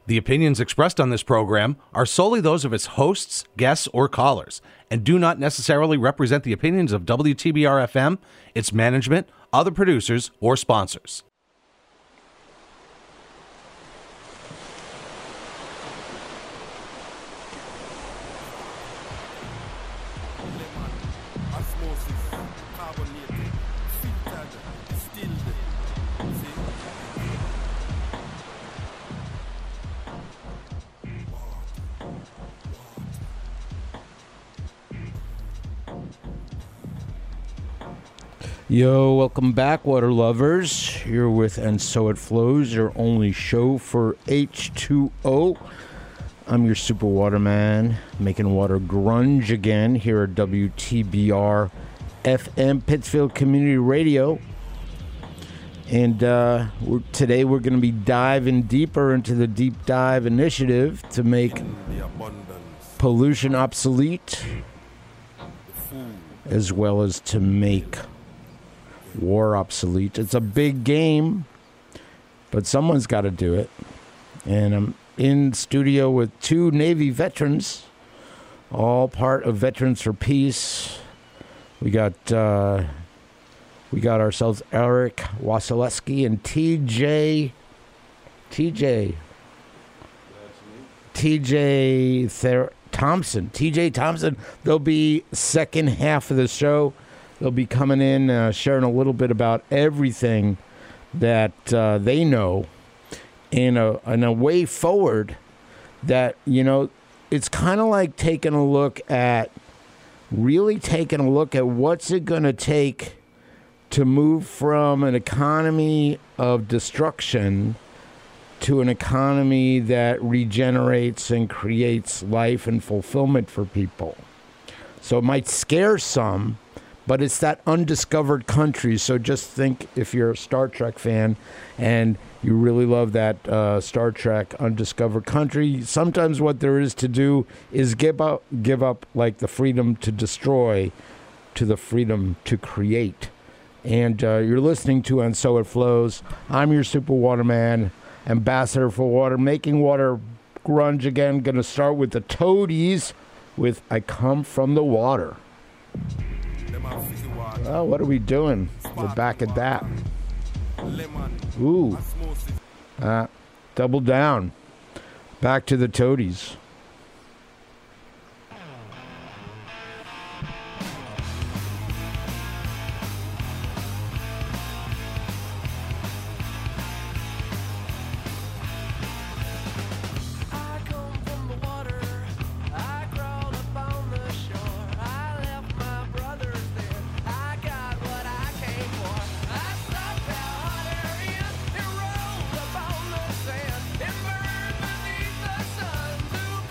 The opinions expressed on this program are solely those of its hosts, guests, or callers, and do not necessarily represent the opinions of WTBR-FM, its management, other producers, or sponsors. Yo, welcome back, water lovers. Here with And So It Flows, your only show for H2O. I'm your super waterman, making water grunge again here at WTBR FM, Pittsfield Community Radio. And today we're going to be diving deeper into the Deep Dive Initiative to make pollution obsolete, as well as to make war obsolete. It's a big game, but someone's got to do it. And I'm in studio with two Navy veterans, all part of Veterans for Peace. We got ourselves Eric Wasilewski and TJ Thompson. TJ Thompson. They'll be second half of the show. They'll be coming in, sharing a little bit about everything that they know in a way forward that, you know, it's kind of like taking a look at what's it going to take to move from an economy of destruction to an economy that regenerates and creates life and fulfillment for people. So it might scare some, but it's that undiscovered country. So just think, if you're a Star Trek fan and you really love that Star Trek Undiscovered Country, sometimes what there is to do is give up like the freedom to destroy to the freedom to create. And you're listening to And So It Flows. I'm your super waterman, ambassador for water, making water grunge again. Going to start with the Toadies with I Come From the Water. Oh, what are we doing? We're back at that. Ooh. Double down. Back to the Toadies. It burned beneath the sun to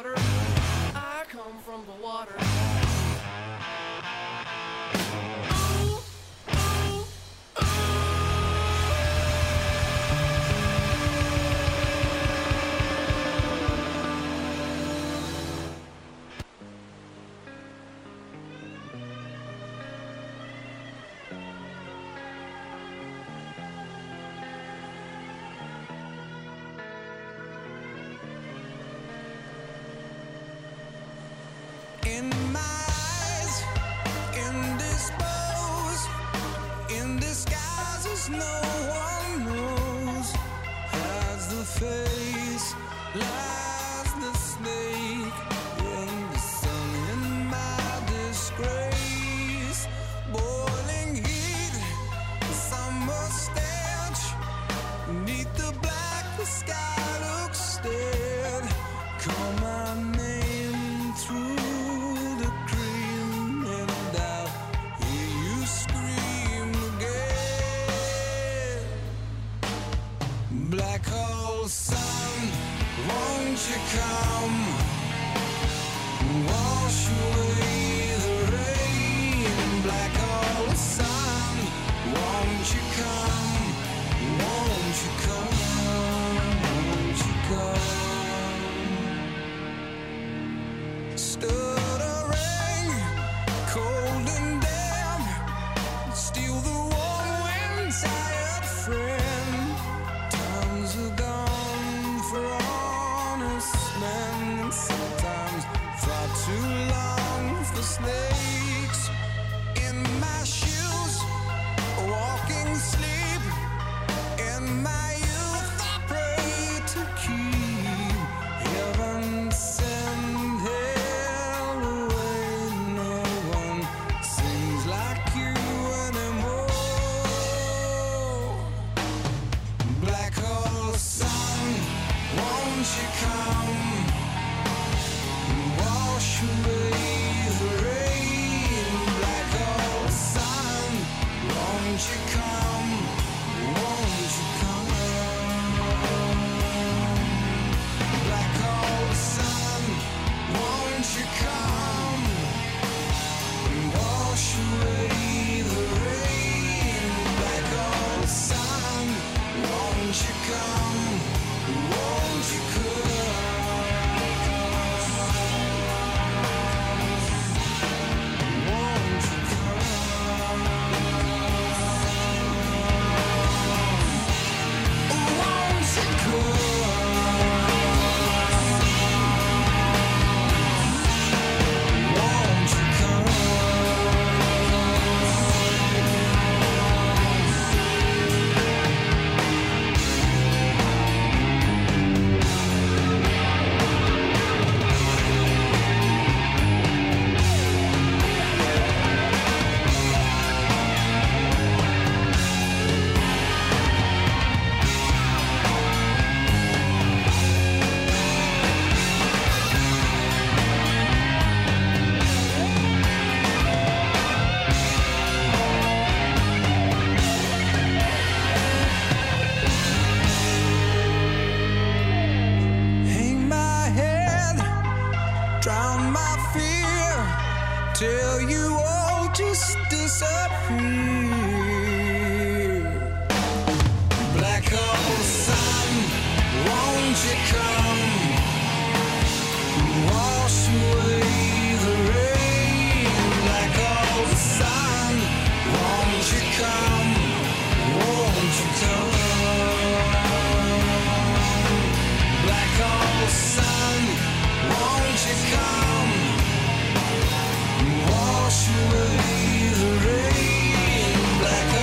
water. I come from the water. In my eyes, indisposed, in disguises no one knows. As the face lies the snake in the sun, in my disgrace. Boiling heat, summer stench, beneath the black, the sky looks dead. Call my name through the cream, and I'll hear you scream again. Black hole sun, won't you come? Wash away the rain. Black hole sun, won't you come? Won't you come? Won't you come? Stuttering, cold and damp, steal the warm wind, tired friend. Times are gone for honest men, and sometimes far too long for snakes. In my shoes, walking sleep, in my youth I pray to keep heaven send hell away. No one seems like you anymore. Black hole sun, won't you come? Wash away the rain. Black hole sun, won't you come? Won't you come? Black hole sun, won't you come? Wash away the rain. Black hole sun, won't you come? Won't you Won't you come? Won't you Won't you come? Hang my head, drown my fear, till you all just disappear. Black hole sun, won't you come? Wash away the rain. Black hole sun, won't you come? Won't you come? Black hole sun, won't you come? Wash away the rain. Black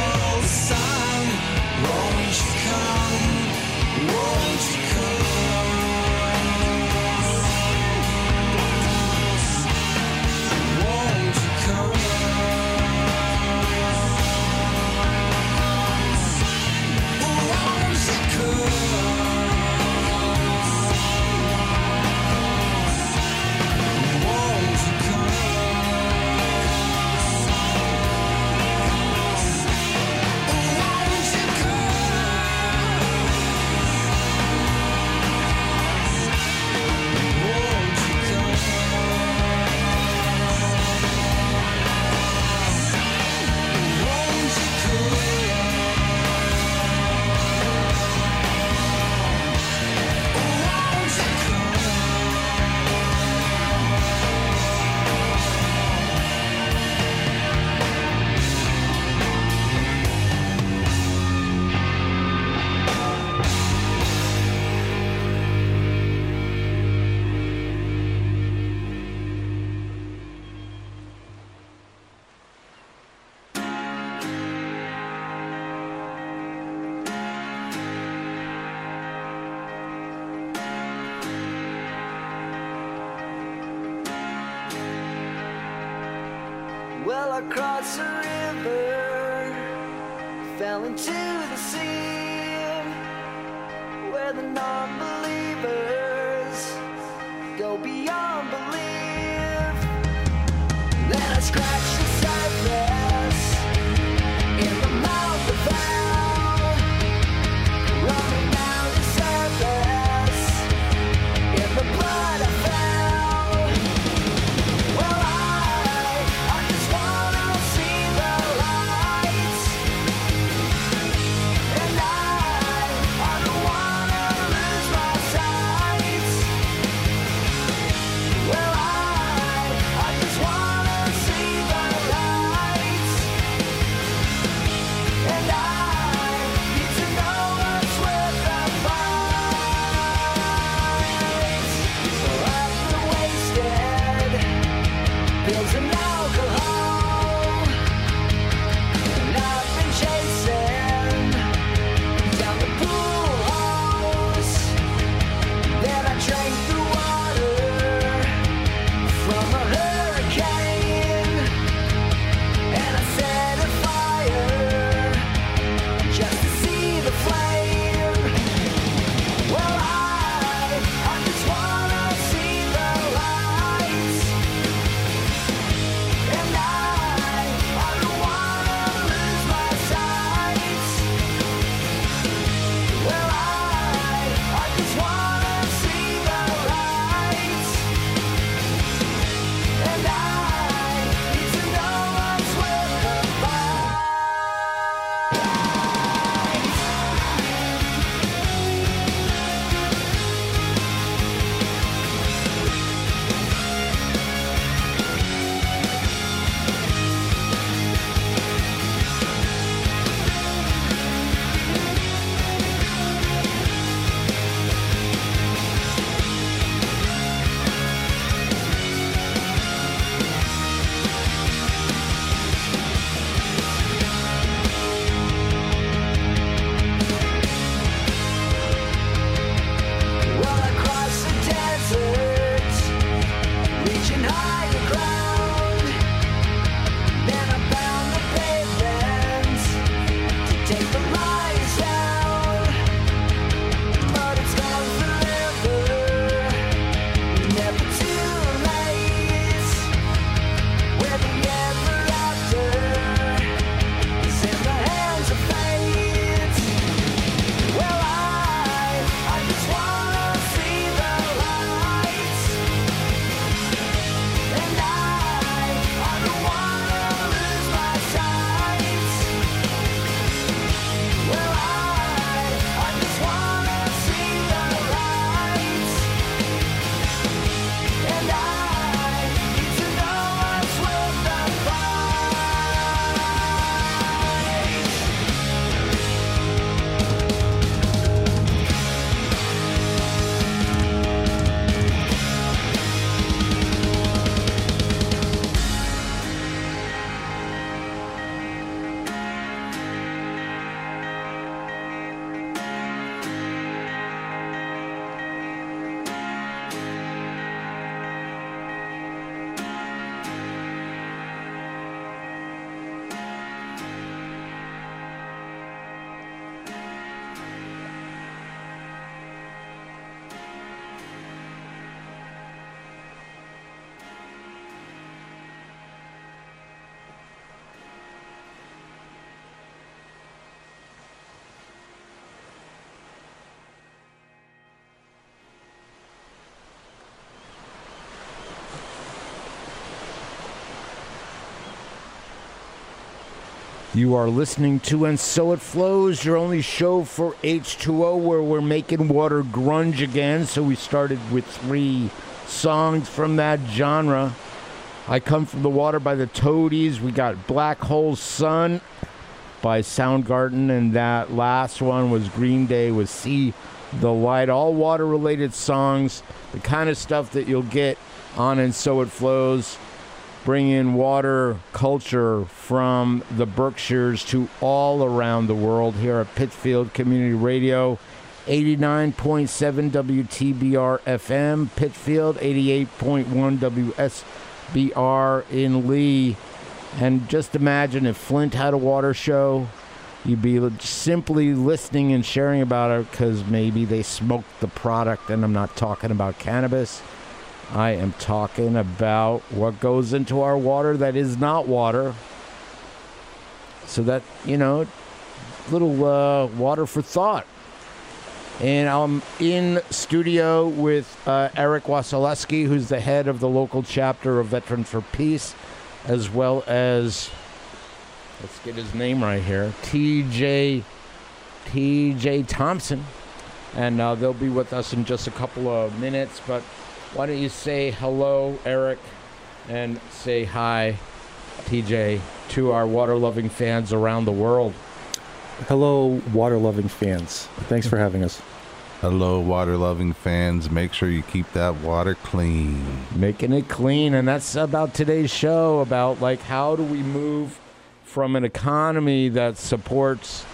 Well, I crossed a river, fell into the sea, where the non-believers go beyond belief. Then I scratched the surface in the mouth of hell, running down the surface in the blood I fell. Well, I just wanna see the lights, and I don't wanna lose my sight. Well, I just wanna see the lights, and I need to know what's worth the fight. So I've been wasted, pills and alcohol, and I've been chasing down the pool halls. Then I drank the water from a hurricane, and I set a fire just to see the flame. Well, I just wanna see the lights, and I don't wanna lose my sight. Well, I just wanna see the lights, and I need to know what's worth the fight. Well, I crossed the desert, reaching higher ground. Then I found the pavement to take the lies down. But it's gone forever, never too late. Where the ever after is in the hands of fate. Well, I just wanna see the lights, and I don't wanna lose my sight. Well, I just wanna see the lights, and I need to know what's worth the fight. You are listening to And So It Flows, your only show for H2O, where we're making water grunge again. So we started with 3 songs from that genre. I Come From the Water by the Toadies. We got Black Hole Sun by Soundgarden. And that last one was Green Day with See the Light. All water-related songs, the kind of stuff that you'll get on And So It Flows. Bring in water culture from the Berkshires to all around the world here at Pittsfield Community Radio. 89.7 WTBR FM, Pittsfield, 88.1 WSBR in Lee. And just imagine if Flint had a water show, you'd be simply listening and sharing about it because maybe they smoked the product. And I'm not talking about cannabis. I am talking about what goes into our water that is not water. So that, little water for thought. And I'm in studio with Eric Wasilewski, who's the head of the local chapter of Veterans for Peace, as well as, let's get his name right here, TJ Thompson. And they'll be with us in just a couple of minutes. But why don't you say hello, Eric, and say hi, TJ, to our water-loving fans around the world. Hello, water-loving fans. Thanks for having us. Hello, water-loving fans. Make sure you keep that water clean. Making it clean, and that's about today's show, about how do we move from an economy that supports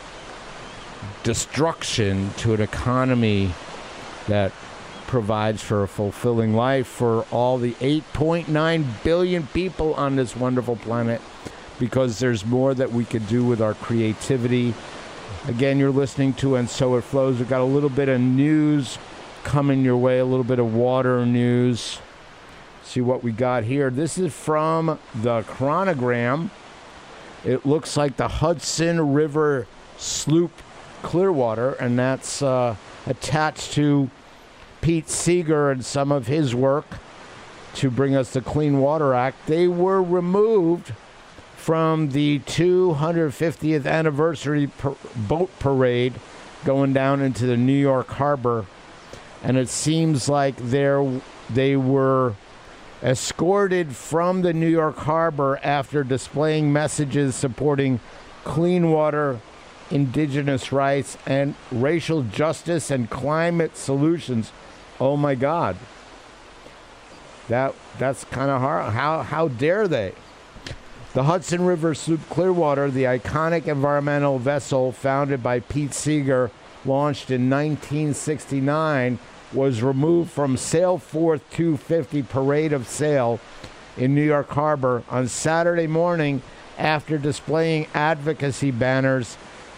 destruction to an economy that provides for a fulfilling life for all the 8.9 billion people on this wonderful planet, because there's more that we could do with our creativity. Again, you're listening to And So It Flows. We've got a little bit of news coming your way, a little bit of water news. See what we got here. This is from the Chronogram. It looks like the Hudson River Sloop Clearwater, and that's attached to Pete Seeger and some of his work to bring us the Clean Water Act. They were removed from the 250th anniversary boat parade going down into the New York Harbor, and it seems like they were escorted from the New York Harbor after displaying messages supporting clean water, indigenous rights, and racial justice and climate solutions. Oh my God. That's kind of hard. How dare they? The Hudson River Sloop Clearwater, the iconic environmental vessel founded by Pete Seeger, launched in 1969, was removed from Sailforth 250 Parade of Sail in New York Harbor on Saturday morning after displaying advocacy banners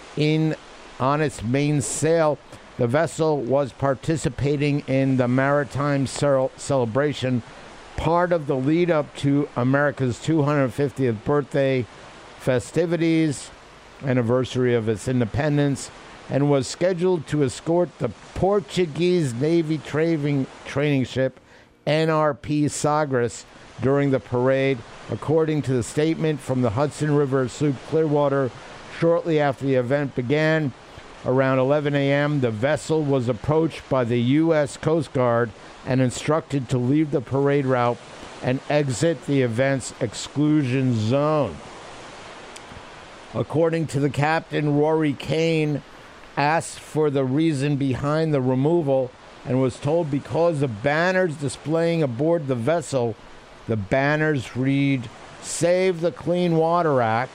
on its main sail. The vessel was participating in the maritime celebration, part of the lead up to America's 250th birthday festivities, anniversary of its independence, and was scheduled to escort the Portuguese Navy training ship NRP Sagres during the parade, according to the statement from the Hudson River Sloop Clearwater. Shortly after the event began, around 11 a.m., the vessel was approached by the U.S. Coast Guard and instructed to leave the parade route and exit the event's exclusion zone. According to the captain, Rory Kane asked for the reason behind the removal and was told because the banners displaying aboard the vessel, the banners read, "Save the Clean Water Act,"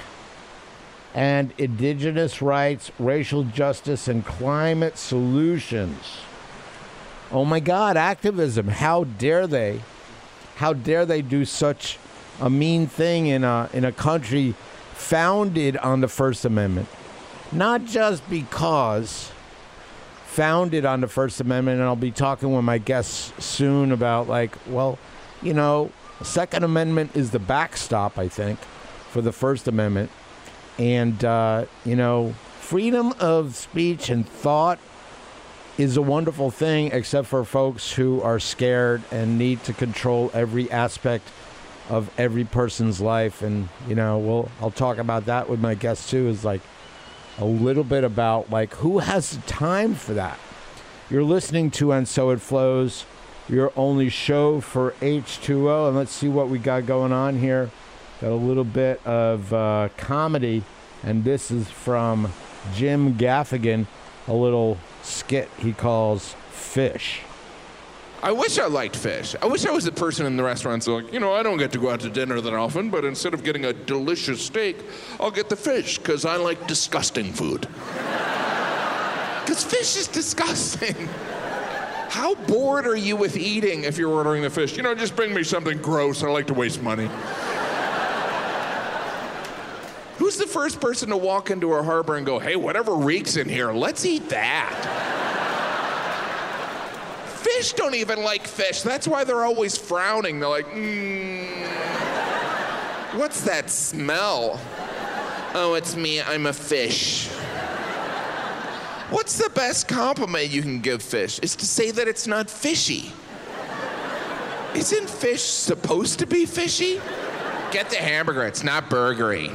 and indigenous rights, racial justice, and climate solutions. Oh my God, activism. How dare they? How dare they do such a mean thing in a country founded on the First Amendment? Not just because founded on the First Amendment, and I'll be talking with my guests soon about the Second Amendment is the backstop, I think, for the First Amendment. And, freedom of speech and thought is a wonderful thing, except for folks who are scared and need to control every aspect of every person's life. And, I'll talk about that with my guests too, is a little bit about who has the time for that. You're listening to And So It Flows, your only show for H2O. And let's see what we got going on here. Got a little bit of comedy, and this is from Jim Gaffigan, a little skit he calls Fish. I wish I liked fish. I wish I was the person in the restaurant so I don't get to go out to dinner that often, but instead of getting a delicious steak, I'll get the fish, because I like disgusting food. Because fish is disgusting. How bored are you with eating if you're ordering the fish? Just bring me something gross. I like to waste money. Who's the first person to walk into a harbor and go, hey, whatever reeks in here, let's eat that? Fish don't even like fish. That's why they're always frowning. They're like, what's that smell? Oh, it's me, I'm a fish. What's the best compliment you can give fish? Is to say that it's not fishy. Isn't fish supposed to be fishy? Get the hamburger, it's not burgery.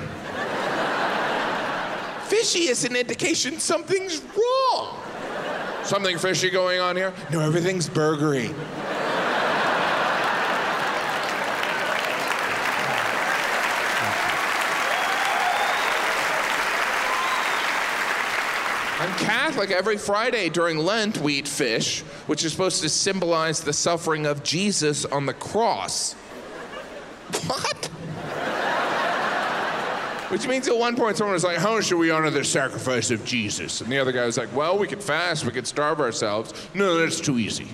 Fishy is an indication something's wrong. Something fishy going on here? No, everything's burgery. I'm Catholic. Every Friday during Lent, we eat fish, which is supposed to symbolize the suffering of Jesus on the cross. What? Which means at one point someone was like, how should we honor the sacrifice of Jesus? And the other guy was like, well, we could fast, we could starve ourselves. No, that's too easy.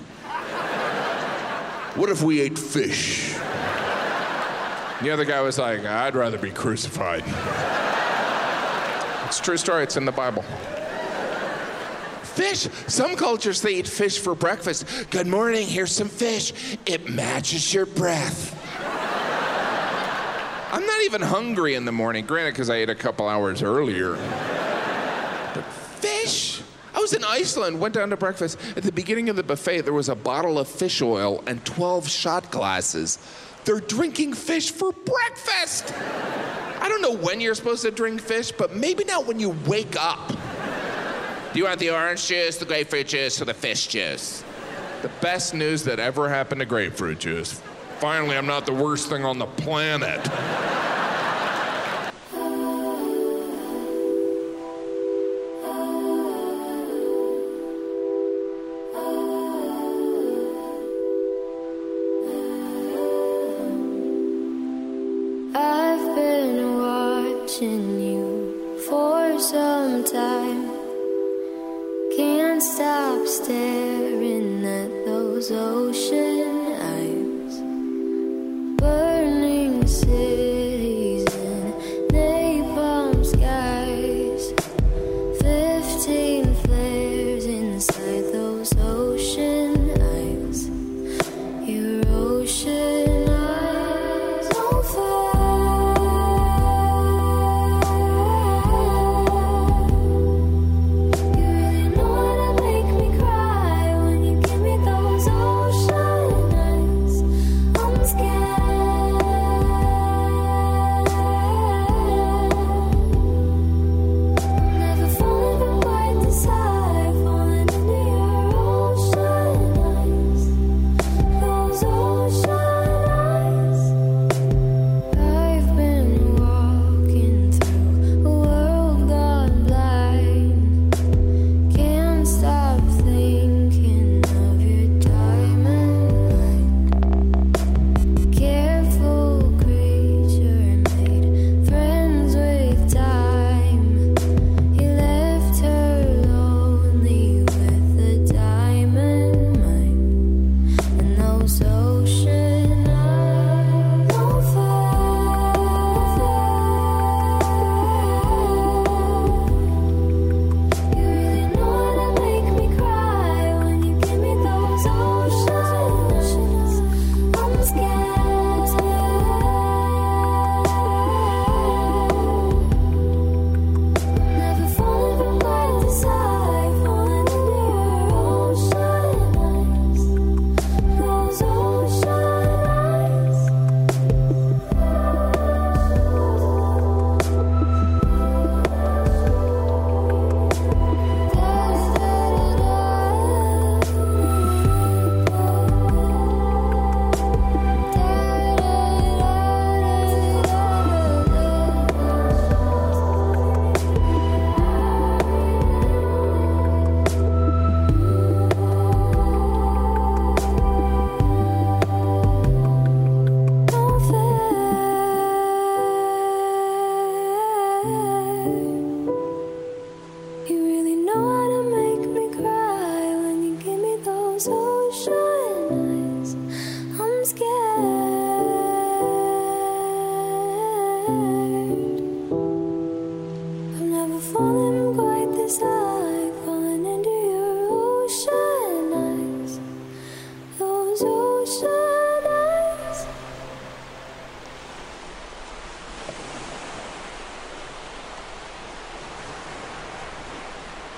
What if we ate fish? And the other guy was like, I'd rather be crucified. It's a true story, it's in the Bible. Fish. Some cultures, they eat fish for breakfast. Good morning, here's some fish. It matches your breath. I'm not even hungry in the morning, granted, because I ate a couple hours earlier. But fish? I was in Iceland, went down to breakfast. At the beginning of the buffet, there was a bottle of fish oil and 12 shot glasses. They're drinking fish for breakfast. I don't know when you're supposed to drink fish, but maybe not when you wake up. Do you want the orange juice, the grapefruit juice, or the fish juice? The best news that ever happened to grapefruit juice. Finally, I'm not the worst thing on the planet. I've been watching you for some time. Can't stop staring at those ocean eyes. Burning city.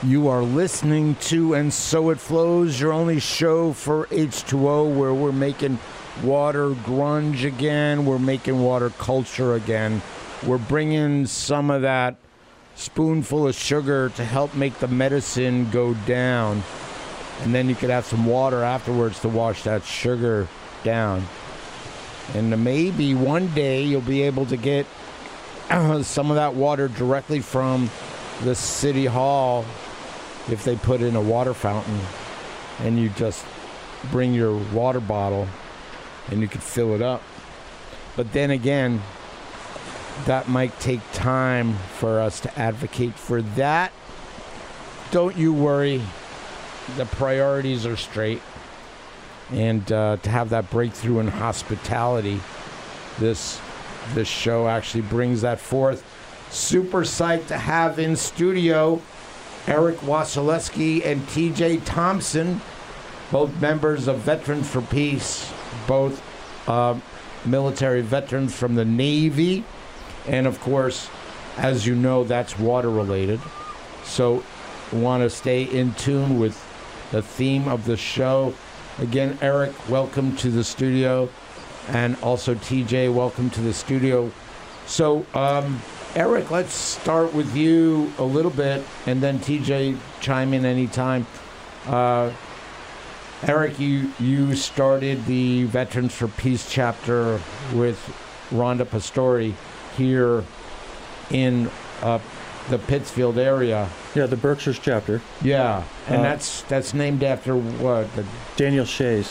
You are listening to And So It Flows, your only show for H2O, where we're making water grunge again. We're making water culture again. We're bringing some of that spoonful of sugar to help make the medicine go down. And then you could have some water afterwards to wash that sugar down. And maybe one day you'll be able to get some of that water directly from the city hall if they put in a water fountain, and you just bring your water bottle and you could fill it up. But then again, that might take time for us to advocate for that. Don't you worry. The priorities are straight. And to have that breakthrough in hospitality, this show actually brings that forth. Super psyched to have in studio Eric Wasilewski and TJ Thompson, both members of Veterans for Peace, both military veterans from the Navy. And of course, as you know, that's water related. So want to stay in tune with the theme of the show. Again, Eric, welcome to the studio. And also TJ, welcome to the studio. So, Eric, let's start with you a little bit, and then TJ, chime in anytime. Eric, you started the Veterans for Peace chapter with Rhonda Pastori here in the Pittsfield area. Yeah, the Berkshires chapter. Yeah, and that's named after what? Daniel Shays,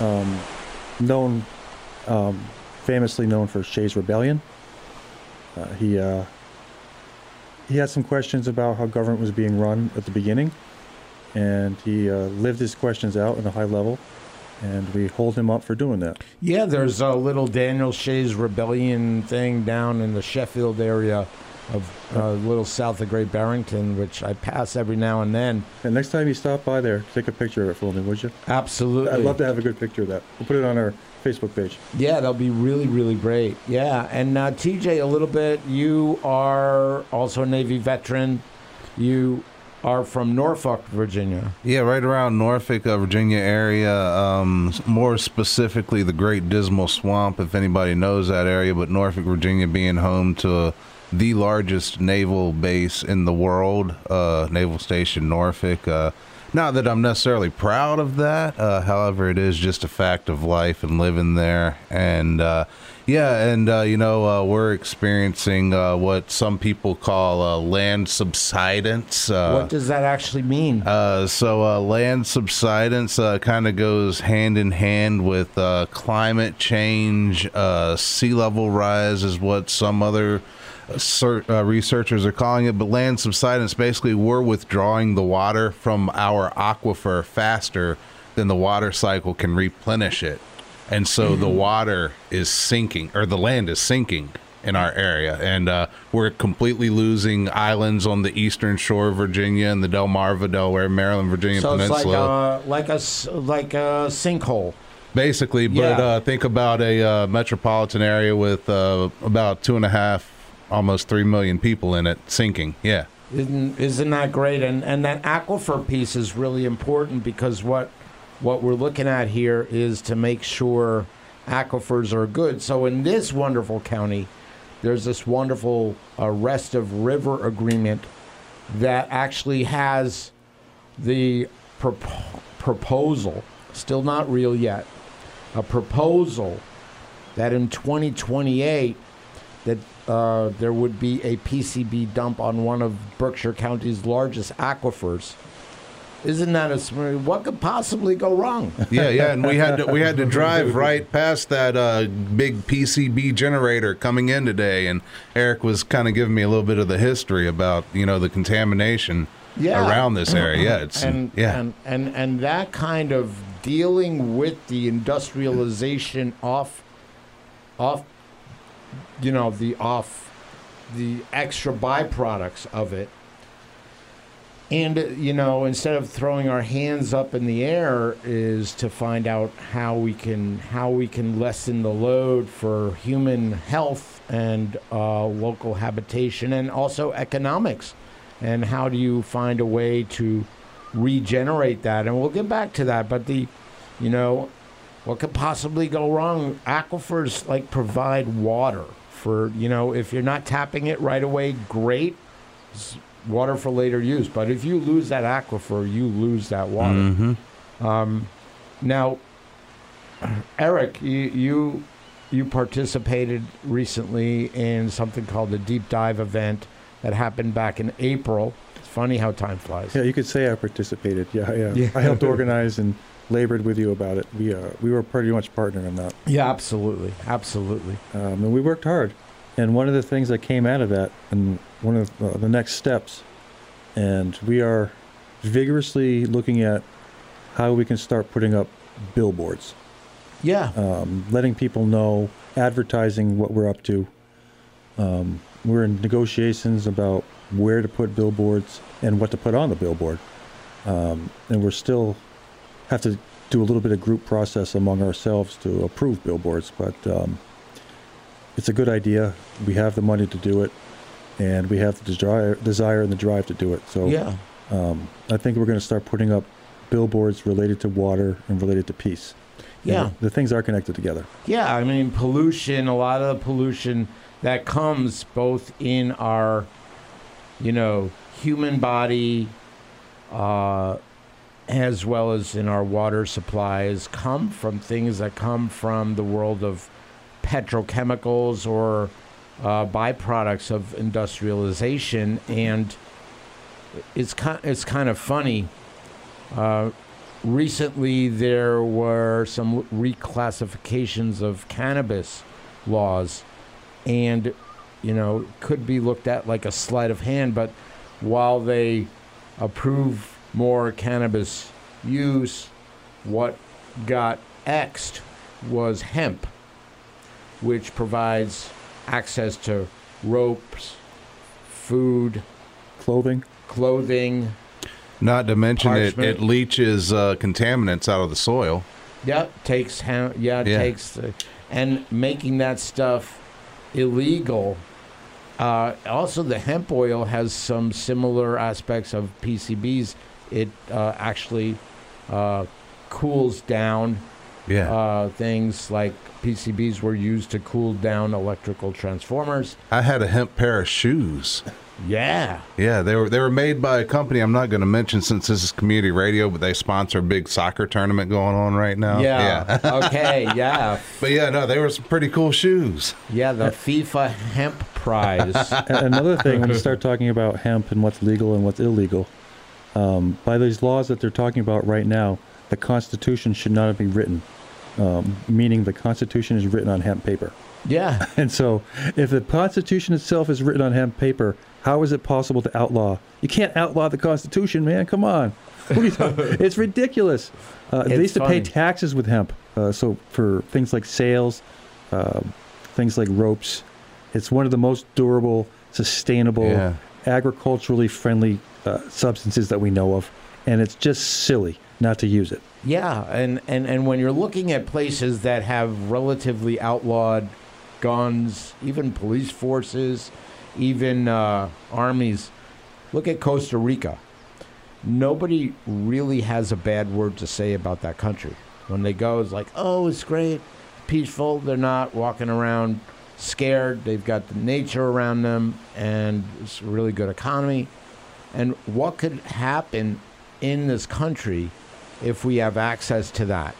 famously known for Shays Rebellion. He had some questions about how government was being run at the beginning, and he lived his questions out at a high level, and we hold him up for doing that. Yeah, there's a little Daniel Shays Rebellion thing down in the Sheffield area of a little south of Great Barrington, which I pass every now and then. And next time you stop by there, take a picture of it for me, would you? Absolutely. I'd love to have a good picture of that. We'll put it on our Facebook page. Yeah, that'll be really, really great. Yeah, and TJ, a little bit, you are also a Navy veteran. You are from Norfolk, Virginia. Yeah, right around Norfolk, Virginia area. More specifically, the Great Dismal Swamp, if anybody knows that area. But Norfolk, Virginia, being home to the largest naval base in the world, Naval Station Norfolk. Not that I'm necessarily proud of that. However, it is just a fact of life and living there. And we're experiencing what some people call land subsidence. What does that actually mean? Land subsidence kind of goes hand in hand with climate change. Sea level rise is what some other researchers are calling it, but land subsidence, basically we're withdrawing the water from our aquifer faster than the water cycle can replenish it. And so the water is sinking, or the land is sinking in our area. And we're completely losing islands on the eastern shore of Virginia and the Delmarva, Delaware, Maryland, Virginia Peninsula. So it's like a sinkhole. Basically, but think about a metropolitan area with about 2.5, almost 3 million people in it sinking. Yeah. Isn't that great? And that aquifer piece is really important, because what we're looking at here is to make sure aquifers are good. So in this wonderful county, there's this wonderful Rest of River agreement that actually has the proposal, still not real yet, a proposal that in 2028 that there would be a PCB dump on one of Berkshire County's largest aquifers. Isn't that what could possibly go wrong? Yeah, and we had to drive right past that big PCB generator coming in today, and Eric was kind of giving me a little bit of the history about the contamination around this area. And that kind of dealing with the industrialization the extra byproducts of it. And, instead of throwing our hands up in the air, is to find out how we can lessen the load for human health and local habitation, and also economics. and how do you find a way to regenerate that? And we'll get back to that. But what could possibly go wrong? Aquifers provide water for, if you're not tapping it right away, great. It's water for later use. But if you lose that aquifer, you lose that water. Mm-hmm. Now, Eric, you participated recently in something called the Deep Dive event that happened back in April. It's funny how time flies. Yeah, you could say I participated. Yeah. I helped organize and labored with you about it. We were pretty much partner in that. Yeah, absolutely. And we worked hard. And one of the things that came out of that, and one of the next steps, and we are vigorously looking at how we can start putting up billboards. Yeah. Letting people know, advertising what we're up to. We're in negotiations about where to put billboards and what to put on the billboard. And we're still have to do a little bit of group process among ourselves to approve billboards, but it's a good idea. We have the money to do it, and we have the desire and the drive to do it. So yeah. I think we're going to start putting up billboards related to water and related to peace. Yeah. The things are connected together. Yeah, I mean, pollution, a lot of the pollution that comes both in our, human body, as well as in our water supplies, come from things that come from the world of petrochemicals or byproducts of industrialization. And it's kind of funny. Recently, there were some reclassifications of cannabis laws, and, could be looked at like a sleight of hand, but while they approve more cannabis use, what got X'd was hemp, which provides access to ropes, food, clothing. Not to mention it Parchment. leaches contaminants out of the soil. Yep, takes and making that stuff illegal. Also, the hemp oil has some similar aspects of PCBs. It actually cools down. Yeah. Things like PCBs were used to cool down electrical transformers. I had a hemp pair of shoes. Yeah. Yeah, they were made by a company I'm not going to mention since this is community radio, but they sponsor a big soccer tournament going on right now. Yeah. Okay, yeah. But yeah, no, they were some pretty cool shoes. Yeah, the FIFA Hemp Prize. Another thing, when you start talking about hemp and what's legal and what's illegal, by these laws that they're talking about right now, the Constitution should not be written, meaning the Constitution is written on hemp paper. Yeah. And so if the Constitution itself is written on hemp paper, how is it possible to outlaw? You can't outlaw the Constitution, man. Come on. What are you talking? It's ridiculous. They used to pay taxes with hemp. So for things like sails, things like ropes, it's one of the most durable, sustainable, agriculturally friendly substances that we know of. And it's just silly not to use it. Yeah, and when you're looking at places that have relatively outlawed guns, even police forces, even armies, look at Costa Rica. Nobody really has a bad word to say about that country. When they go, it's like, oh, it's great, peaceful. They're not walking around scared. They've got the nature around them, and it's a really good economy. And what could happen in this country if we have access to that?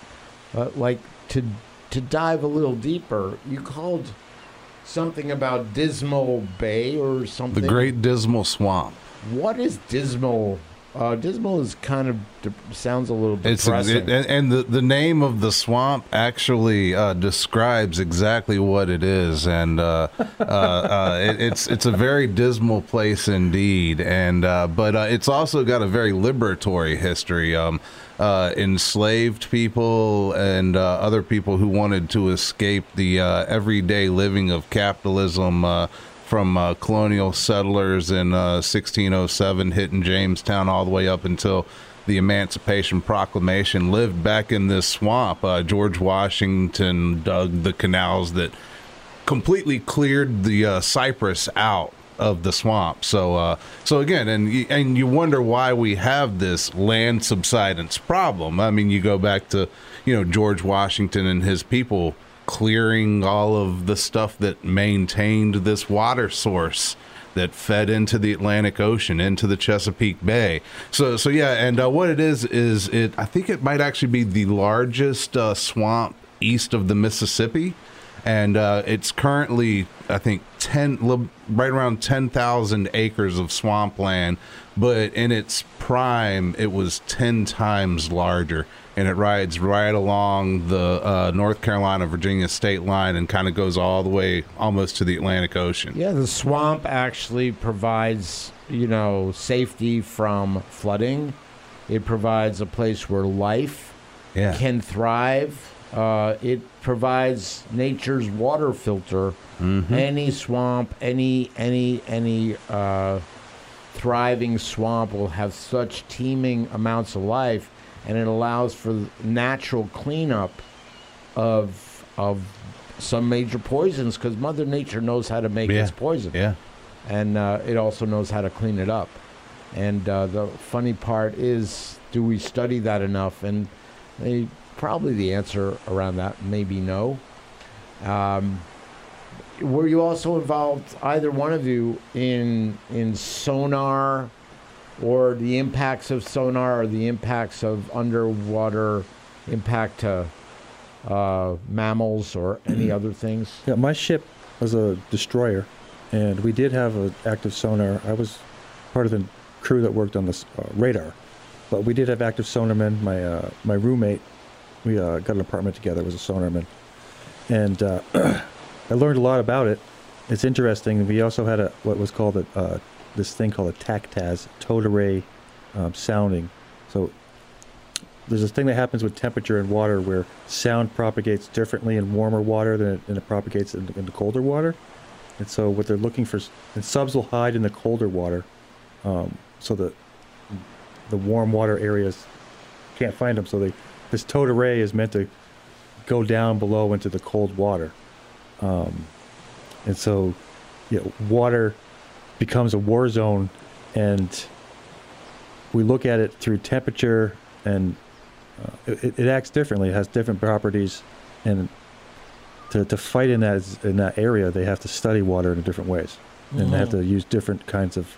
To dive a little deeper, you called something about Dismal Bay or something. The Great Dismal Swamp. What is Dismal? Dismal is kind of sounds a little depressing. And the name of the swamp actually describes exactly what it is, and it's a very dismal place indeed. And but it's also got a very liberatory history. Enslaved people and other people who wanted to escape the everyday living of capitalism from colonial settlers in 1607 hitting Jamestown all the way up until the Emancipation Proclamation lived back in this swamp. George Washington dug the canals that completely cleared the cypress out of the swamp. So again, and you wonder why we have this land subsidence problem. I mean, you go back to, George Washington and his people clearing all of the stuff that maintained this water source that fed into the Atlantic Ocean, into the Chesapeake Bay. So yeah, and what it is I think it might actually be the largest swamp east of the Mississippi. And it's currently, I think, right around 10,000 acres of swampland. But in its prime, it was 10 times larger. And it rides right along the North Carolina-Virginia state line and kind of goes all the way almost to the Atlantic Ocean. Yeah, the swamp actually provides, safety from flooding. It provides a place where life can thrive. It provides nature's water filter. Mm-hmm. Any swamp, any thriving swamp will have such teeming amounts of life, and it allows for natural cleanup of some major poisons, because Mother Nature knows how to make its poison. Yeah. And it also knows how to clean it up. And the funny part is, do we study that enough? And probably the answer around that may be no. Were you also involved, either one of you, in sonar, or the impacts of sonar, or the impacts of underwater impact to mammals or any other things? Yeah, my ship was a destroyer, and we did have an active sonar. I was part of the crew that worked on this radar, but we did have active sonarmen. My roommate, we got an apartment together, was a sonarman, and I learned a lot about it. It's interesting. We also had what was called this thing called a TACTAS, towed array sounding. So there's this thing that happens with temperature in water where sound propagates differently in warmer water than it propagates in the colder water. And so what they're looking for, and subs will hide in the colder water, so the warm water areas can't find them. So this towed array is meant to go down below into the cold water. And so water becomes a war zone, and we look at it through temperature, and it acts differently. It has different properties, and to fight in that area, they have to study water in different ways, and they have to use different kinds of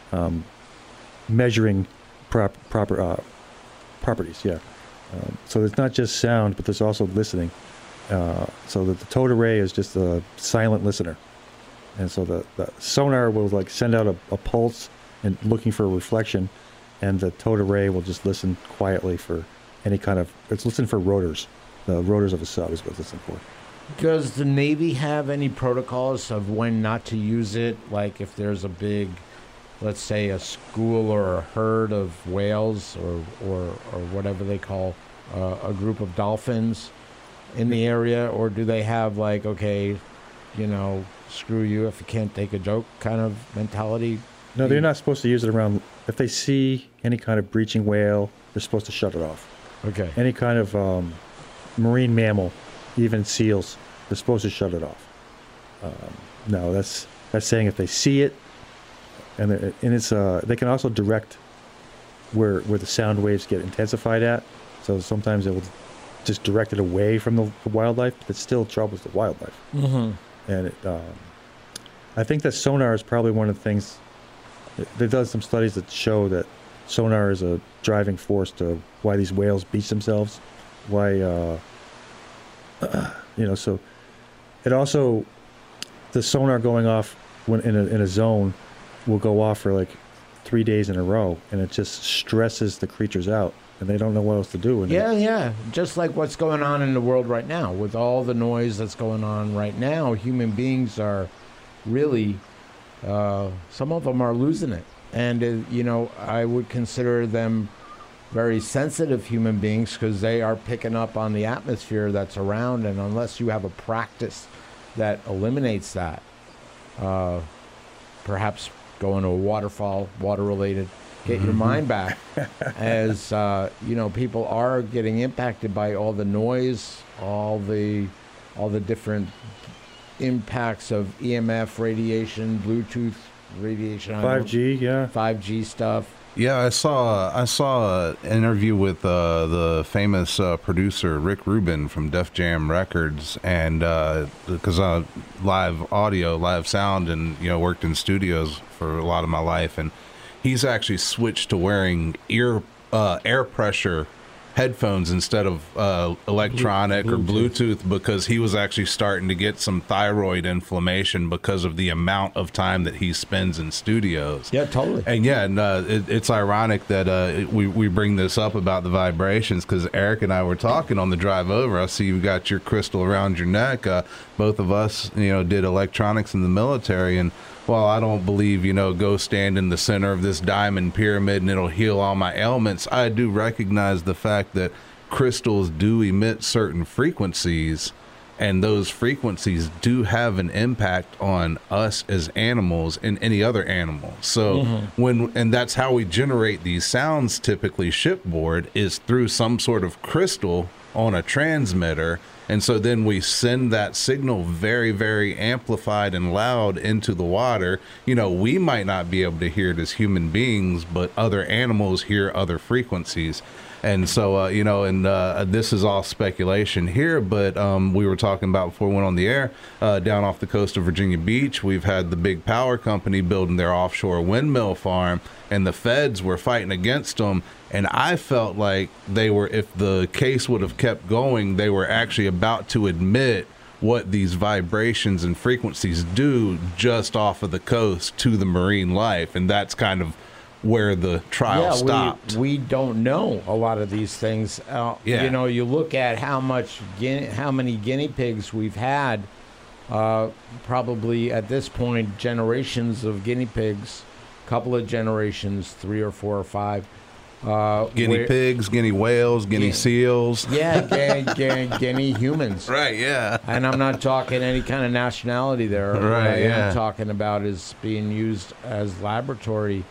measuring properties. Yeah, so it's not just sound, but there's also listening. So that the towed array is just a silent listener. And so the sonar will send out a pulse and looking for a reflection, and the towed array will just listen quietly for any kind of, it's listen for rotors. The rotors of a sub is what it's listening for. Does the Navy have any protocols of when not to use it? Like if there's a big, let's say a school or a herd of whales or whatever they call a group of dolphins in the area, or do they have okay, screw you if you can't take a joke kind of mentality? No, they're not supposed to use it around. If they see any kind of breaching whale, they're supposed to shut it off. Okay. Any kind of marine mammal, even seals, they're supposed to shut it off. No, that's saying if they see it, and it's they can also direct where the sound waves get intensified at. So sometimes it will just direct it away from the wildlife, but it still troubles the wildlife. Mm-hmm. And I think that sonar is probably one of the things. They've done some studies that show that sonar is a driving force to why these whales beach themselves. Why, so it also, the sonar going off when in a zone will go off for 3 days in a row, and it just stresses the creatures out, and they don't know what else to do. Yeah. Just like what's going on in the world right now. With all the noise that's going on right now, human beings are really, some of them are losing it. And, I would consider them very sensitive human beings because they are picking up on the atmosphere that's around. And unless you have a practice that eliminates that, perhaps going to a waterfall, water-related, get your mind back, as people are getting impacted by all the noise, all the different impacts of EMF, radiation, Bluetooth, radiation. I don't- 5G, yeah. 5G stuff. Yeah, I saw an interview with the famous producer Rick Rubin from Def Jam Records, and because live audio, live sound, and worked in studios for a lot of my life, and he's actually switched to wearing air pressure headphones instead of electronic or Bluetooth, because he was actually starting to get some thyroid inflammation because of the amount of time that he spends in studios. Yeah, totally. And it's ironic that we bring this up about the vibrations, because Eric and I were talking on the drive over. I see you've got your crystal around your neck. Both of us, did electronics in the military, and while I don't believe, go stand in the center of this diamond pyramid and it'll heal all my ailments, I do recognize the fact that crystals do emit certain frequencies, and those frequencies do have an impact on us as animals and any other animal. So and that's how we generate these sounds, typically shipboard, is through some sort of crystal on a transmitter. And so then we send that signal very, very amplified and loud into the water. We might not be able to hear it as human beings, but other animals hear other frequencies. And so, this is all speculation here, but we were talking about before we went on the air, down off the coast of Virginia Beach, we've had the big power company building their offshore windmill farm, and the feds were fighting against them. And I felt like they were, if the case would have kept going, they were actually about to admit what these vibrations and frequencies do just off of the coast to the marine life. And that's kind of where the trial stopped. We don't know a lot of these things. You look at how many guinea pigs we've had. Probably at this point, generations of guinea pigs, couple of generations, 3 or 4 or 5. Guinea pigs, guinea whales, guinea seals. Yeah, guinea humans. Right, yeah. And I'm not talking any kind of nationality there. Right, what I yeah. am talking about is being used as laboratory.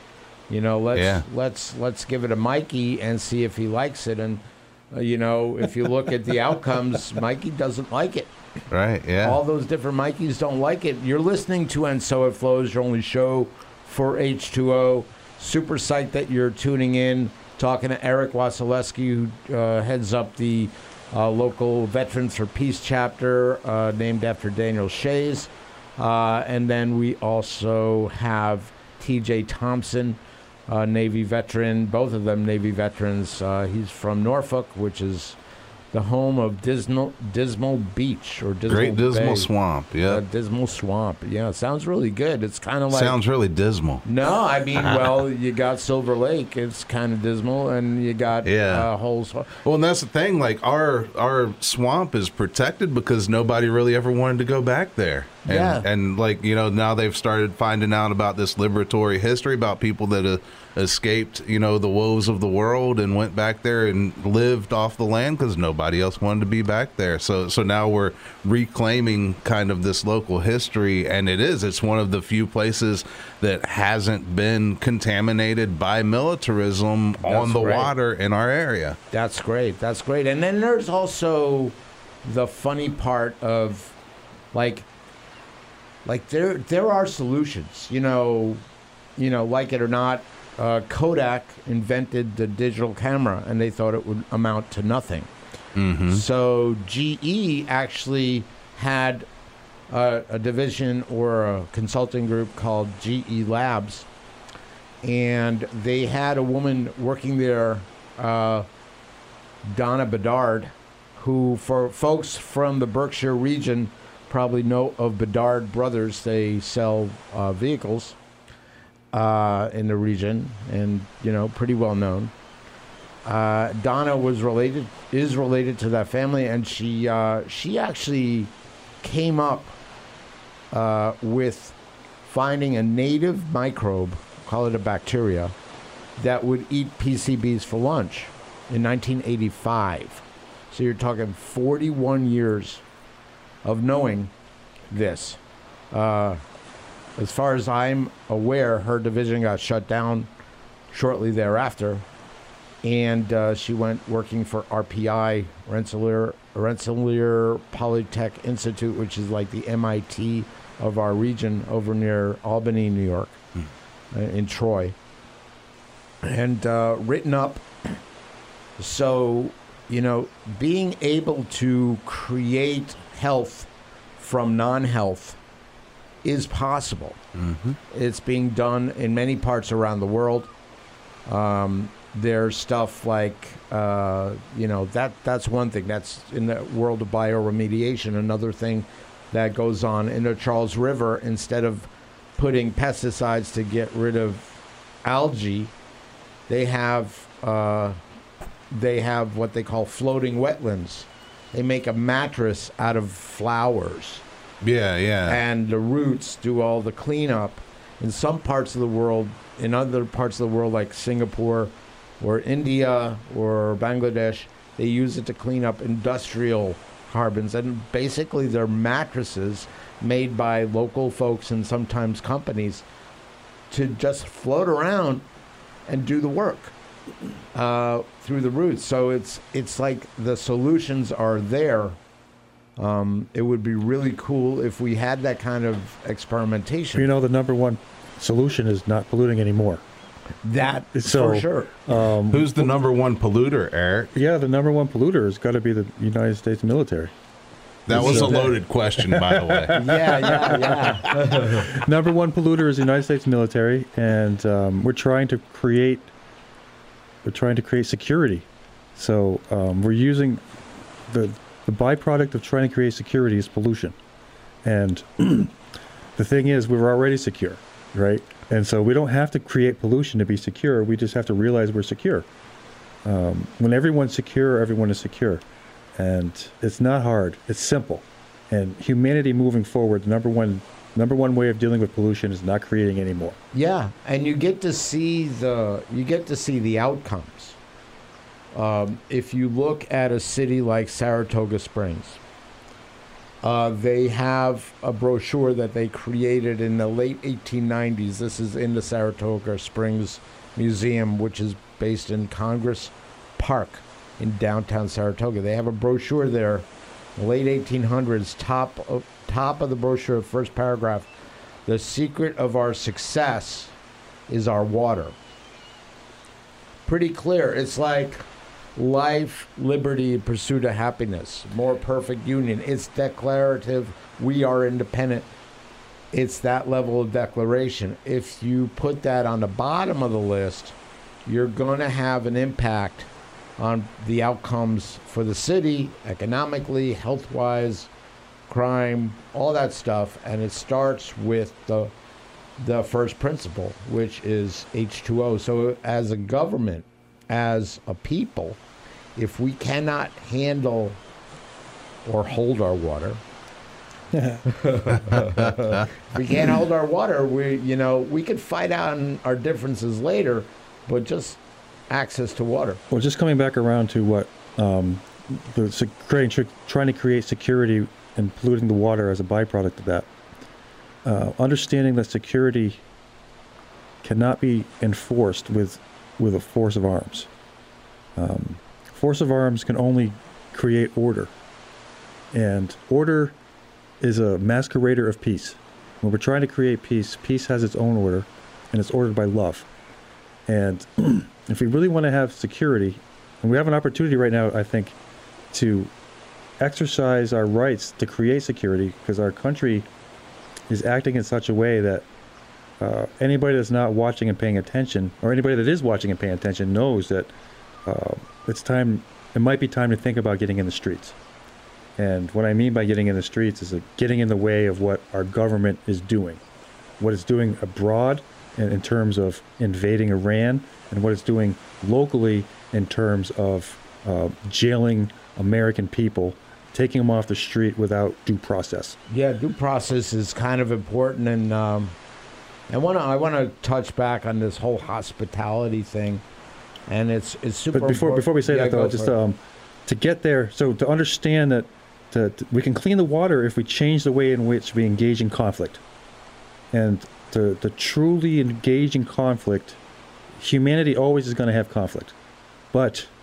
Let's give it a Mikey and see if he likes it. And if you look at the outcomes, Mikey doesn't like it. Right, yeah. All those different Mikeys don't like it. You're listening to And So It Flows, your only show for H2O. Super psyched that you're tuning in. Talking to Eric Wasilewski, who heads up the local Veterans for Peace chapter, named after Daniel Shays. And then we also have TJ Thompson, Navy veteran, both of them Navy veterans. He's from Norfolk, which is the home of Dismal Beach, or Dismal Great Dismal Bay. Swamp, yeah. Dismal Swamp, yeah. It sounds really good. It's kind of like... Sounds really dismal. No, I mean, well, you got Silver Lake. It's kind of dismal, and you got holes. Well, and that's the thing. Like, our swamp is protected because nobody really ever wanted to go back there. And now they've started finding out about this liberatory history about people that escaped, the woes of the world and went back there and lived off the land because nobody else wanted to be back there. So now we're reclaiming kind of this local history, and it's one of the few places that hasn't been contaminated by militarism on the water in our area. That's great. That's great. And then there's also the funny part of, like there are solutions, like it or not. Kodak invented the digital camera, and they thought it would amount to nothing. Mm-hmm. So GE actually had a division or a consulting group called GE Labs, and they had a woman working there, Donna Bedard, who, for folks from the Berkshire region, probably know of Bedard Brothers. They sell vehicles in the region, and pretty well known. Donna is related to that family, and she actually came up with finding a native microbe, call it a bacteria, that would eat PCBs for lunch in 1985. So you're talking 41 years of knowing this. As far as I'm aware, her division got shut down shortly thereafter, and she went working for RPI, Rensselaer Rensselaer Polytech Institute, which is like the MIT of our region over near Albany, New York, in Troy, and written up. So, being able to create health from non-health is possible. Mm-hmm. It's being done in many parts around the world. There's stuff like, that's one thing. That's in the world of bioremediation. Another thing that goes on in the Charles River, instead of putting pesticides to get rid of algae, they have what they call floating wetlands. They make a mattress out of flowers. Yeah. And the roots do all the cleanup. In some parts of the world, in other parts of the world like Singapore or India or Bangladesh, they use it to clean up industrial carbons. And basically they're mattresses made by local folks and sometimes companies to just float around and do the work through the roots. So it's like the solutions are there. It would be really cool if we had that kind of experimentation. The number one solution is not polluting anymore. That is So, for sure. Who's the number one polluter, Eric? Yeah, the number one polluter has got to be the United States military. That was a loaded question, by the way. Yeah. Number one polluter is the United States military, and we're trying to create security. So we're using the byproduct of trying to create security is pollution, and the thing is, we're already secure, right? And so we don't have to create pollution to be secure. We just have to realize we're secure. When everyone's secure, everyone is secure. And it's not hard. It's simple. And humanity moving forward, the number one way of dealing with pollution is not creating any more. Yeah, and you get to see the outcomes. If you look at a city like Saratoga Springs, they have a brochure that they created in the late 1890s. This is in the Saratoga Springs Museum, which is based in Congress Park in downtown Saratoga. They have a brochure there, late 1800s, top of the brochure, first paragraph. The secret of our success is our water. Pretty clear. It's like life, liberty, pursuit of happiness, more perfect union. It's declarative. We are independent. It's that level of declaration. If you put that on the bottom of the list, you're going to have an impact on the outcomes for the city, economically, health-wise, crime, all that stuff. And it starts with the first principle, which is H2O. So as a government, as a people, if we cannot handle or hold our water, if we can't hold our water, we could fight out on our differences later, but just access to water. Well, just coming back around to what trying to create security and polluting the water as a byproduct of that. Understanding that security cannot be enforced with a force of arms. Force of arms can only create order, and order is a masquerader of peace. When we're trying to create peace, peace has its own order, and it's ordered by love. And if we really want to have security, and we have an opportunity right now, I think, to exercise our rights to create security, because our country is acting in such a way that anybody that's not watching and paying attention, or anybody that is watching and paying attention, knows that it might be time to think about getting in the streets. And what I mean by getting in the streets is getting in the way of what our government is doing, what it's doing abroad in terms of invading Iran, and what it's doing locally in terms of jailing American people, taking them off the street without due process. Yeah, due process is kind of important, and I want to touch back on this whole hospitality thing, and it's super. But before we say that though, just to get there, so to understand that we can clean the water if we change the way in which we engage in conflict, and to truly engage in conflict, humanity always is going to have conflict, but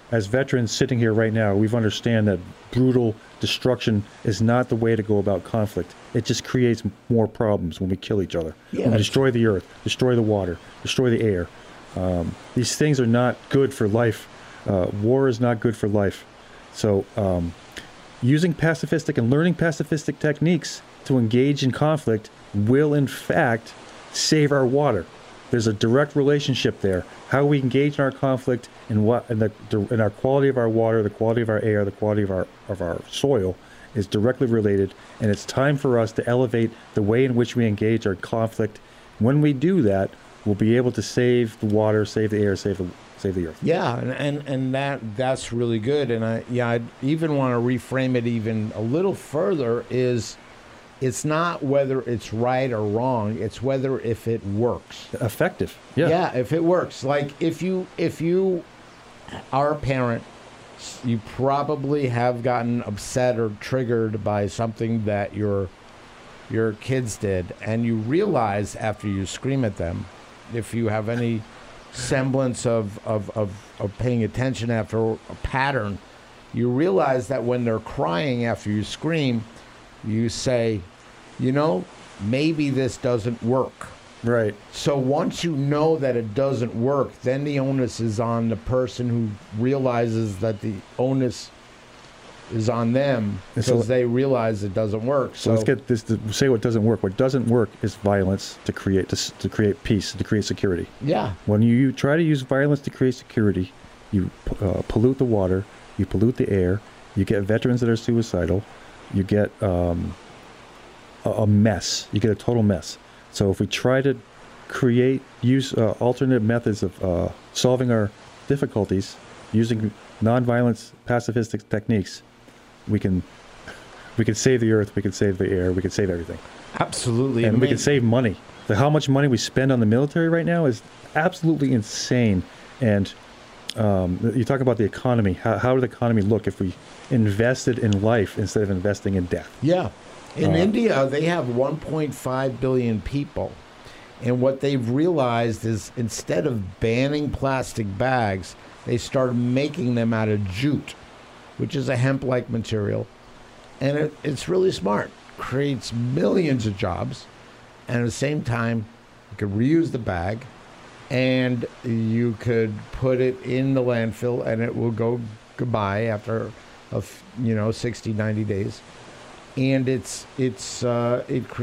as veterans sitting here right now, we've understand that brutal destruction is not the way to go about conflict. It just creates more problems when we kill each other. When we destroy the earth, destroy the water, destroy the air. These things are not good for life. War is not good for life. So using pacifistic and learning pacifistic techniques to engage in conflict will, in fact, save our water. There's a direct relationship there. How we engage in our conflict and in our quality of our water, the quality of our air, the quality of our soil is directly related. And it's time for us to elevate the way in which we engage our conflict. When we do that, we'll be able to save the water, save the air, save the earth. Yeah, and that's really good. And I even want to reframe it even a little further. It's not whether it's right or wrong. It's whether if it works. Effective. Yeah. Yeah, if it works. Like if you are a parent, you probably have gotten upset or triggered by something that your kids did, and you realize after you scream at them, if you have any semblance of paying attention after a pattern, you realize that when they're crying after you scream, you say, maybe this doesn't work. Right. So once you know that it doesn't work, then the onus is on the person who realizes that the onus is on them because they realize it doesn't work. So let's get this to say what doesn't work. What doesn't work is violence to create peace, to create security. Yeah. When you try to use violence to create security, you pollute the water, you pollute the air, you get veterans that are suicidal, you get a mess. You get a total mess. So if we try to use alternate methods of solving our difficulties using nonviolence pacifistic techniques, we can save the earth, we can save the air, we can save everything. Absolutely. And we can save money. How much money we spend on the military right now is absolutely insane. And you talk about the economy. How would the economy look if we invested in life instead of investing in death? Yeah. In India, they have 1.5 billion people. And what they've realized is instead of banning plastic bags, they started making them out of jute, which is a hemp-like material. And it's really smart. Creates millions of jobs. And at the same time, you could reuse the bag and you could put it in the landfill and it will go goodbye after 60, 90 days. And it's a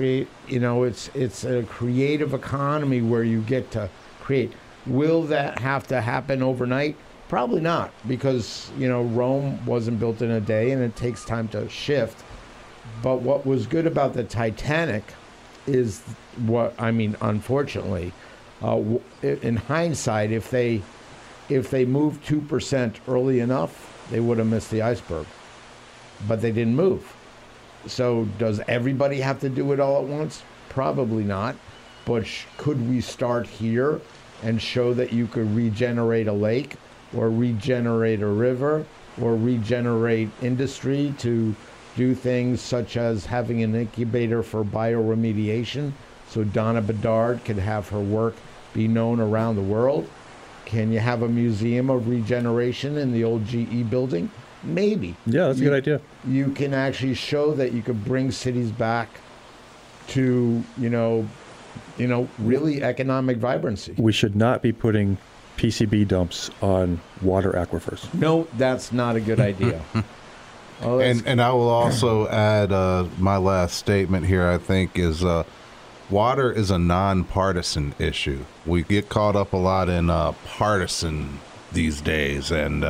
creative economy where you get to create. Will that have to happen overnight? Probably not, because Rome wasn't built in a day, and it takes time to shift. But what was good about the Titanic is unfortunately, in hindsight, if they moved 2% early enough, they would have missed the iceberg. But they didn't move. So does everybody have to do it all at once? Probably not. But could we start here and show that you could regenerate a lake or regenerate a river or regenerate industry to do things such as having an incubator for bioremediation so Donna Bedard could have her work be known around the world? Can you have a museum of regeneration in the old GE building? Maybe. Yeah, that's a good idea. You can actually show that you could bring cities back to, really economic vibrancy. We should not be putting PCB dumps on water aquifers. No, that's not a good idea. And I will also add my last statement here, I think, is water is a nonpartisan issue. We get caught up a lot in partisan these days,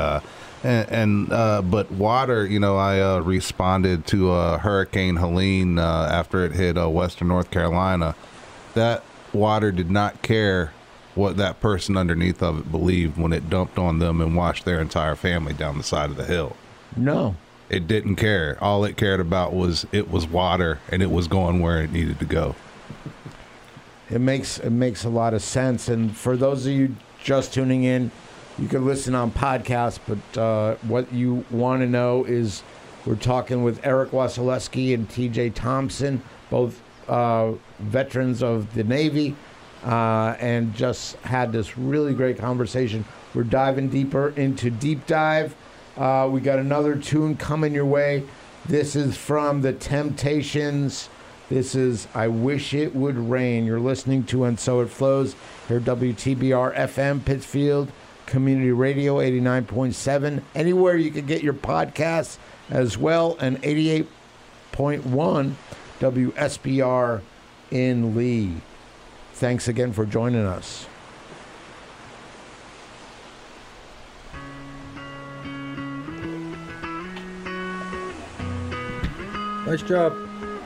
but water, I responded to Hurricane Helene after it hit Western North Carolina. That water did not care what that person underneath of it believed when it dumped on them and washed their entire family down the side of the hill. No. It didn't care. All it cared about was it was water, and it was going where it needed to go. It makes a lot of sense. And for those of you just tuning in, you can listen on podcasts, but what you want to know is we're talking with Eric Wasilewski and TJ Thompson, both veterans of the Navy. and just had this really great conversation. We're diving deeper into Deep Dive. We got another tune coming your way. This is from The Temptations. This is I Wish It Would Rain. You're listening to And So It Flows here at WTBR FM, Pittsfield Community Radio 89.7. Anywhere you can get your podcasts as well, and 88.1 WSBR in Lee. Thanks again for joining us. Nice job.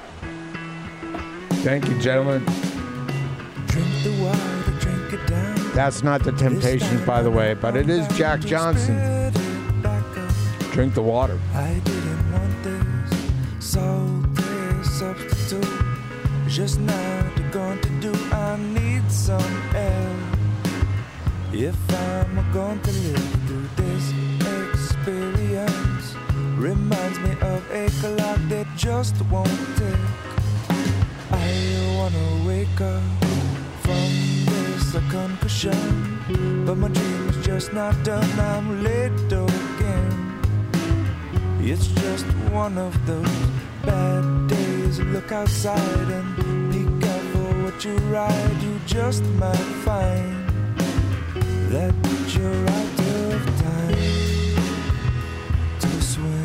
Thank you, gentlemen. Drink the water, drink it down. That's not The Temptations, by the way, but it is Jack Johnson. Drink the water. I didn't want this, so this substitute is just not going to do. I need some air if I'm going to live through this experience. Reminds me of a clock that just won't tick. I wanna wake up from this concussion, but my dream is just not done. I'm late again. It's just one of those bad days. Look outside and be careful what you ride. You just might find that you're out of time to swim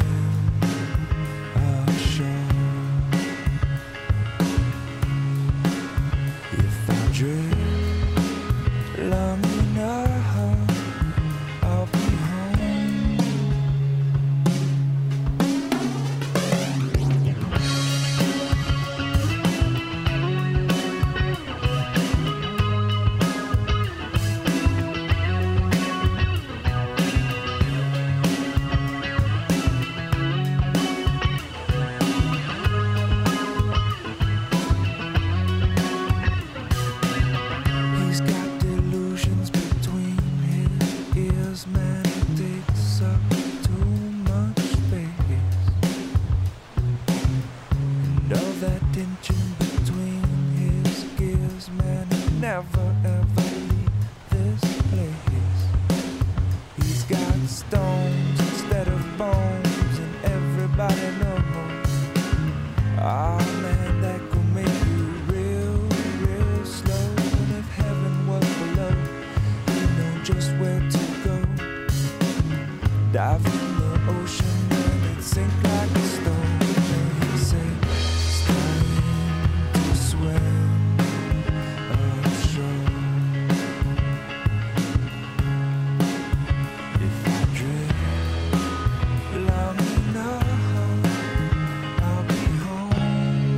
ashore. If I drift long enough, I'll be He's got delusions between his ears, man. It takes up too much space. And all that tension between his gears, man, it never ever leave this place. He's got stones instead of bones, and everybody knows. Ah, man, that could make you real, real slow. And if heaven was below, you know just where to go. Dive in the ocean and it sink like a stone. And he say, it's time to swim ashore. If I drift long enough, I'll be home.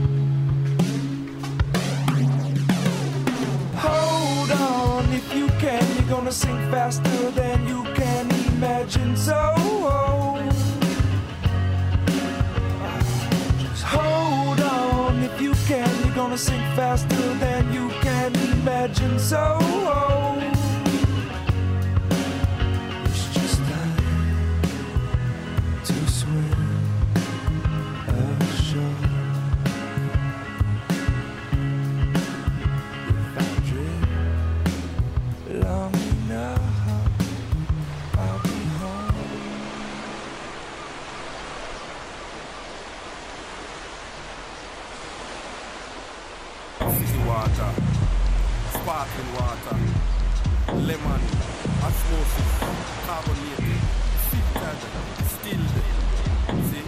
Hold on, if you can, you're gonna sink faster than you can imagine. So just hold on, if you can, you're gonna sink faster than you can imagine. So it's just time to swim ashore. If I drift long enough, I'll be home. City water, sparkling water, lemon, osmosis, carbonated, filtered, distilled. See?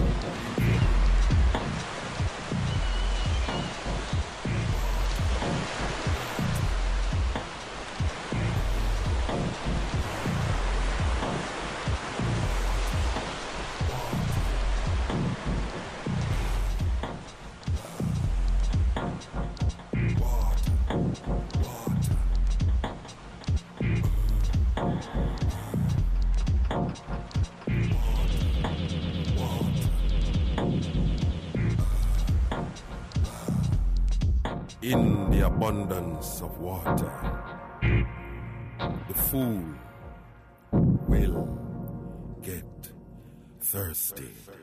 In the abundance of water, the fool will get thirsty.